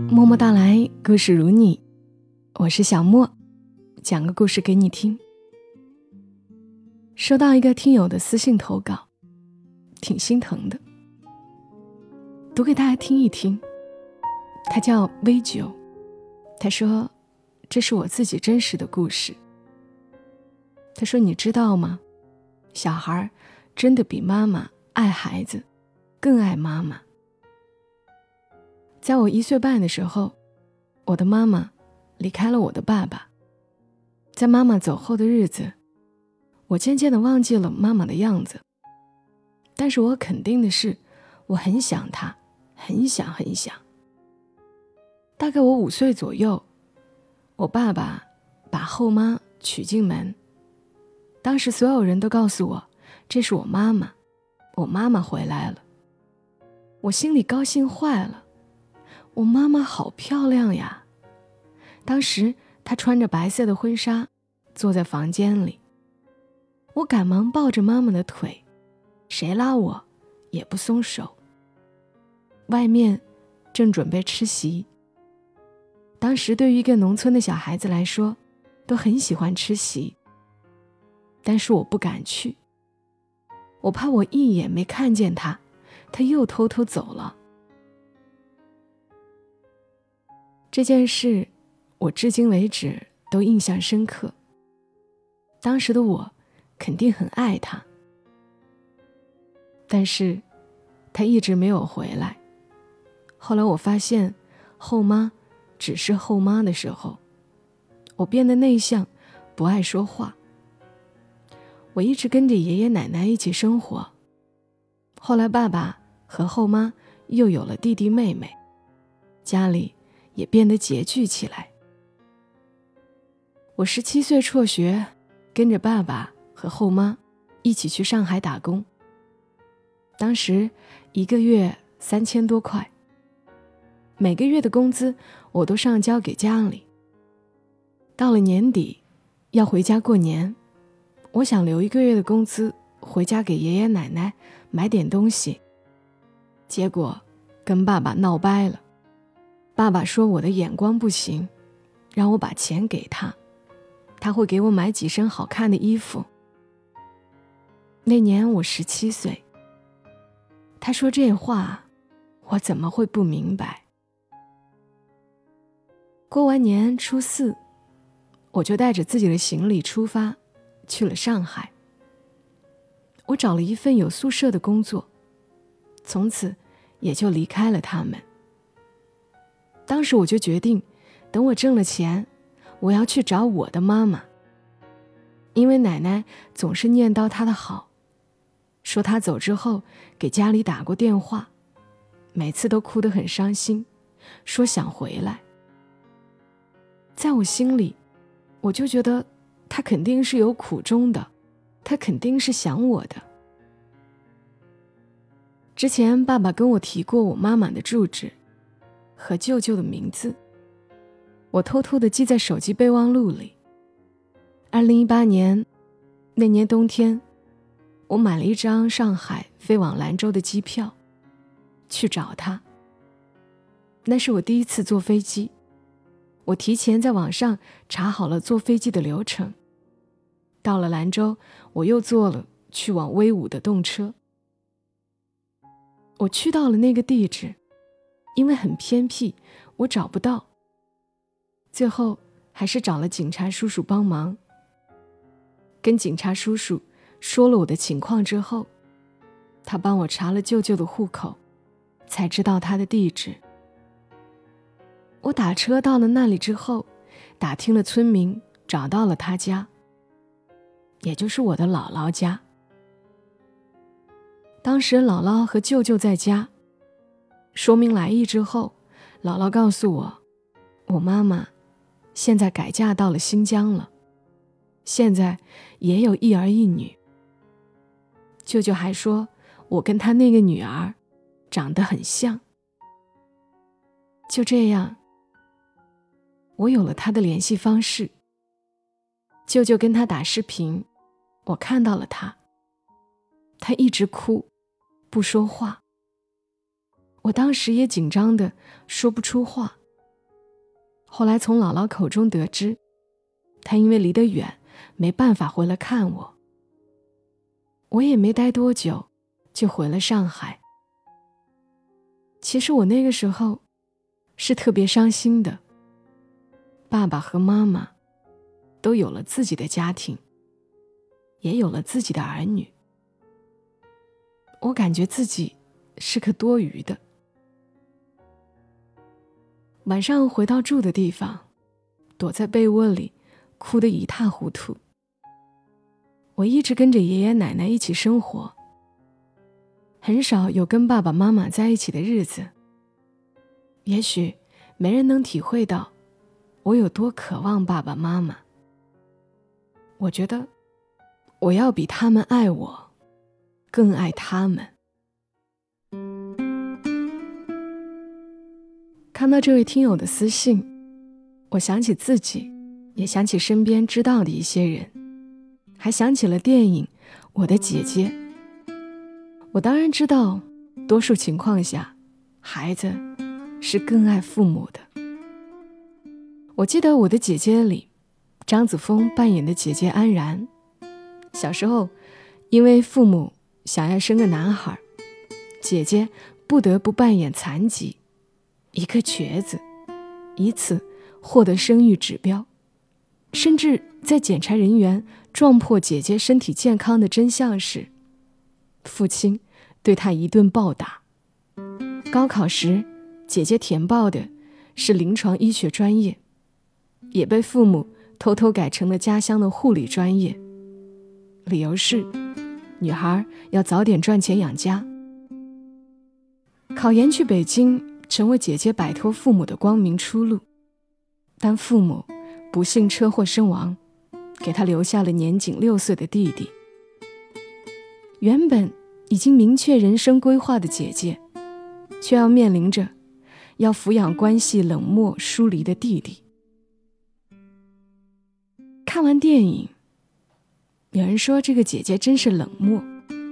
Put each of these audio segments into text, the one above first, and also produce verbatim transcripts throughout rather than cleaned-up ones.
默默到来，故事如你，我是小莫，讲个故事给你听。收到一个听友的私信投稿，挺心疼的，读给大家听一听。他叫微九，他说这是我自己真实的故事。他说你知道吗，小孩真的比妈妈爱孩子更爱妈妈。在我一岁半的时候，我的妈妈离开了我的爸爸。在妈妈走后的日子，我渐渐地忘记了妈妈的样子。但是我肯定的是，我很想她，很想很想。大概我五岁左右，我爸爸把后妈娶进门。当时所有人都告诉我，这是我妈妈，我妈妈回来了。我心里高兴坏了，我妈妈好漂亮呀！当时她穿着白色的婚纱，坐在房间里。我赶忙抱着妈妈的腿，谁拉我也不松手。外面正准备吃席。当时对于一个农村的小孩子来说，都很喜欢吃席。但是我不敢去，我怕我一眼没看见他，他又偷偷走了。这件事我至今为止都印象深刻。当时的我肯定很爱他，但是他一直没有回来。后来我发现后妈只是后妈的时候，我变得内向，不爱说话。我一直跟着爷爷奶奶一起生活。后来爸爸和后妈又有了弟弟妹妹，家里也变得拮据起来。我十七岁辍学，跟着爸爸和后妈一起去上海打工。当时一个月三千多块，每个月的工资我都上交给家里。到了年底要回家过年，我想留一个月的工资回家给爷爷奶奶买点东西，结果跟爸爸闹掰了。爸爸说我的眼光不行，让我把钱给他，他会给我买几身好看的衣服。那年我十七岁，他说这话，我怎么会不明白？过完年初四，我就带着自己的行李出发，去了上海。我找了一份有宿舍的工作，从此也就离开了他们。当时我就决定，等我挣了钱，我要去找我的妈妈。因为奶奶总是念叨她的好，说她走之后给家里打过电话，每次都哭得很伤心，说想回来。在我心里，我就觉得她肯定是有苦衷的，她肯定是想我的。之前爸爸跟我提过我妈妈的住址和舅舅的名字，我偷偷地记在手机备忘录里。二零一八年那年冬天，我买了一张上海飞往兰州的机票，去找他。那是我第一次坐飞机，我提前在网上查好了坐飞机的流程。到了兰州，我又坐了去往威武的动车。我去到了那个地址，因为很偏僻，我找不到。最后还是找了警察叔叔帮忙。跟警察叔叔说了我的情况之后，他帮我查了舅舅的户口，才知道他的地址。我打车到了那里之后，打听了村民，找到了他家，也就是我的姥姥家。当时姥姥和舅舅在家，说明来意之后，姥姥告诉我，我妈妈现在改嫁到了新疆了，现在也有一儿一女。舅舅还说我跟他那个女儿长得很像。就这样，我有了他的联系方式。舅舅跟他打视频，我看到了他，他一直哭，不说话。我当时也紧张的说不出话， 后来从姥姥口中得知，她因为离得远，没办法回来看我。我也没待多久，就回了上海。其实我那个时候是特别伤心的，爸爸和妈妈都有了自己的家庭，也有了自己的儿女。我感觉自己是个多余的。晚上回到住的地方，躲在被窝里，哭得一塌糊涂。我一直跟着爷爷奶奶一起生活，很少有跟爸爸妈妈在一起的日子。也许没人能体会到我有多渴望爸爸妈妈。我觉得我要比他们爱我，更爱他们。看到这位听友的私信，我想起自己，也想起身边知道的一些人，还想起了电影《我的姐姐》。我当然知道，多数情况下，孩子是更爱父母的。我记得《我的姐姐》里，张子枫扮演的姐姐安然，小时候因为父母想要生个男孩，姐姐不得不扮演残疾，一个瘸子，以此获得生育指标。甚至在检查人员撞破姐姐身体健康的真相时，父亲对她一顿暴打。高考时，姐姐填报的是临床医学专业，也被父母偷偷改成了家乡的护理专业，理由是女孩要早点赚钱养家。考研去北京，成为姐姐摆脱父母的光明出路，但父母不幸车祸身亡，给她留下了年仅六岁的弟弟。原本已经明确人生规划的姐姐，却要面临着要抚养关系冷漠疏离的弟弟。看完电影，有人说这个姐姐真是冷漠，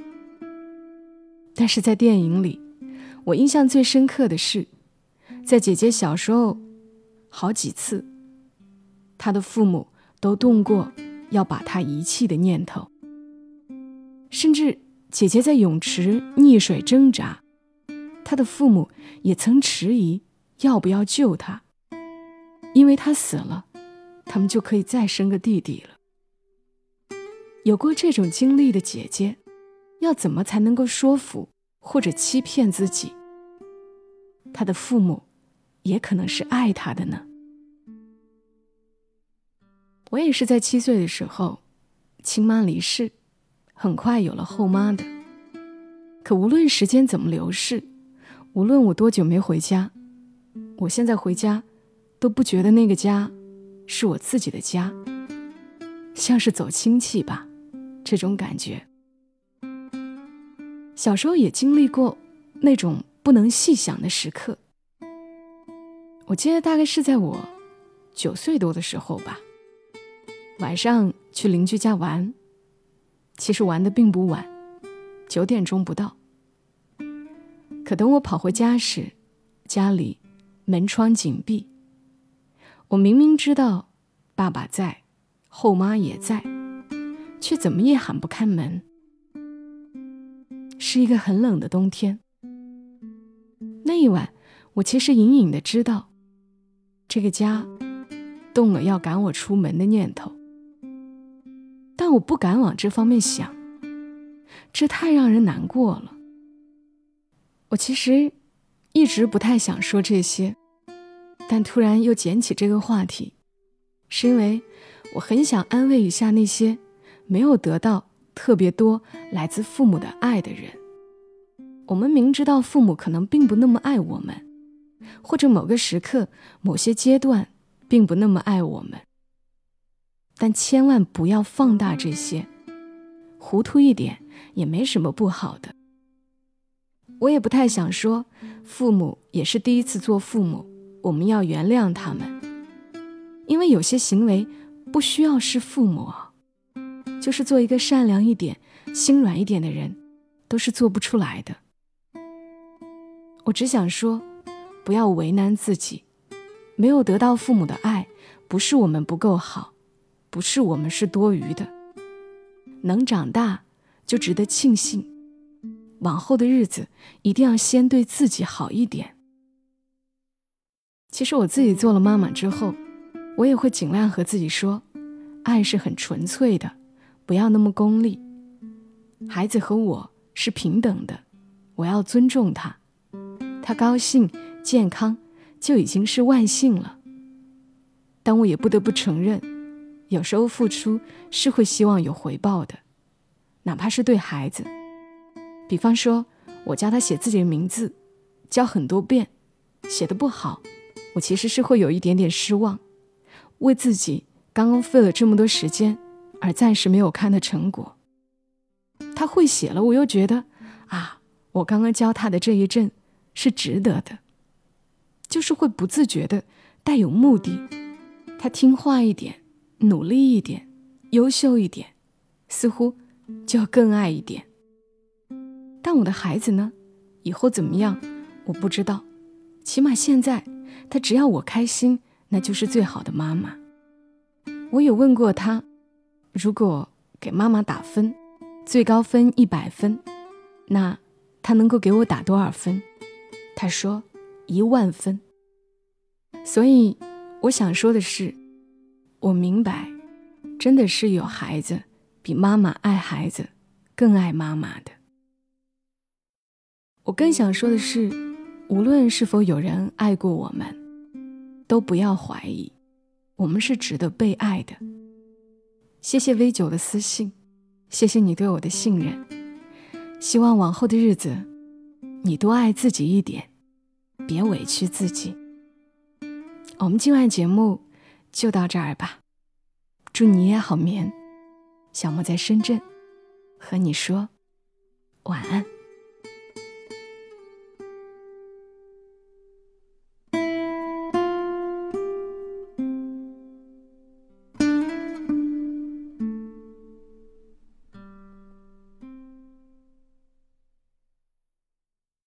但是在电影里，我印象最深刻的是，在姐姐小时候好几次，她的父母都动过要把她遗弃的念头，甚至姐姐在泳池溺水挣扎，她的父母也曾迟疑要不要救她，因为她死了，他们就可以再生个弟弟了。有过这种经历的姐姐，要怎么才能够说服或者欺骗自己，她的父母也可能是爱她的呢？我也是在七岁的时候，亲妈离世，很快有了后妈的。可无论时间怎么流逝，无论我多久没回家，我现在回家都不觉得那个家是我自己的家，像是走亲戚吧，这种感觉。小时候也经历过那种不能细想的时刻，我记得大概是在我九岁多的时候吧，晚上去邻居家玩，其实玩得并不晚，九点钟不到。可等我跑回家时，家里门窗紧闭。我明明知道爸爸在，后妈也在，却怎么也喊不开门。是一个很冷的冬天。那一晚，我其实隐隐地知道，这个家动了要赶我出门的念头，但我不敢往这方面想，这太让人难过了。我其实一直不太想说这些，但突然又捡起这个话题，是因为我很想安慰一下那些没有得到特别多来自父母的爱的人。我们明知道父母可能并不那么爱我们，或者某个时刻某些阶段并不那么爱我们，但千万不要放大这些，糊涂一点也没什么不好的。我也不太想说父母也是第一次做父母，我们要原谅他们，因为有些行为不需要是父母啊，就是做一个善良一点心软一点的人都是做不出来的。我只想说，不要为难自己， 没有得到父母的爱，不是我们不够好，不是我们是多余的。能长大就值得庆幸，往后的日子一定要先对自己好一点。其实我自己做了妈妈之后，我也会尽量和自己说，爱是很纯粹的，不要那么功利。孩子和我是平等的，我要尊重他，他高兴健康就已经是万幸了。但我也不得不承认，有时候付出是会希望有回报的，哪怕是对孩子。比方说我教他写自己的名字，教很多遍，写得不好，我其实是会有一点点失望，为自己刚刚费了这么多时间而暂时没有看的成果。他会写了，我又觉得啊，我刚刚教他的这一阵是值得的，就是会不自觉的带有目的。他听话一点，努力一点，优秀一点，似乎就更爱一点。但我的孩子呢，以后怎么样我不知道，起码现在他只要我开心，那就是最好的妈妈。我有问过他，如果给妈妈打分，最高分一百分，那他能够给我打多少分？他说一万分。所以我想说的是，我明白，真的是有孩子比妈妈爱孩子更爱妈妈的。我更想说的是，无论是否有人爱过我们，都不要怀疑，我们是值得被爱的。谢谢 V 九的私信，谢谢你对我的信任，希望往后的日子你多爱自己一点，别委屈自己。我们今晚节目就到这儿吧，祝你也好眠。小莫在深圳和你说晚安。